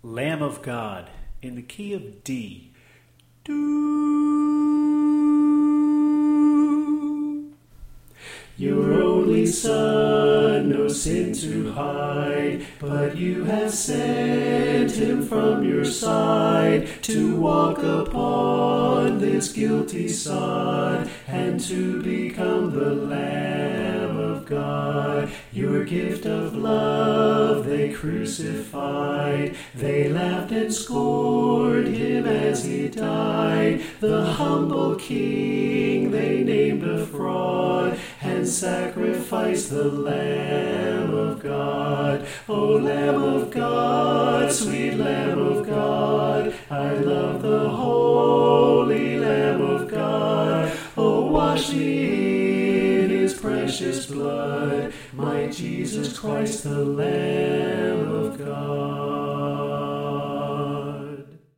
Lamb of God, in the key of D. Do. Your only Son, no sin to hide, but you have sent him from your side to walk upon this guilty sod and to become the Lamb of God. Your gift of love they crucified, they laughed and scorned him as he died. The humble King they named a fraud and sacrificed the Lamb of God. O Lamb of God, sweet Lamb of God, I love the holy Lamb of God. Oh, wash me in his precious blood, my Jesus Christ, the Lamb of God.